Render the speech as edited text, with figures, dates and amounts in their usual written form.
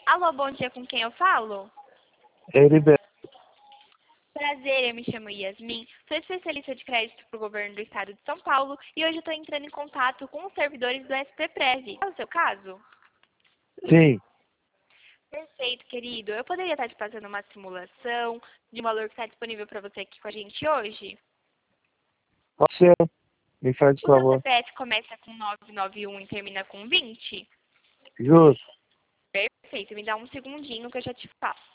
Alô, bom dia, com quem eu falo? Heriberto. Prazer, eu me chamo Yasmin, sou especialista de crédito para o governo do estado de São Paulo e hoje estou entrando em contato com os servidores do SPPrev. É o seu caso? Sim, Perfeito, querido. Eu poderia estar te fazendo uma simulação de um valor que está disponível para você aqui com a gente hoje? pode ser. Me faz O seu favor. CPF começa com 991 e termina com 20? Justo. Perfeito, me dá um segundinho que eu já te falo.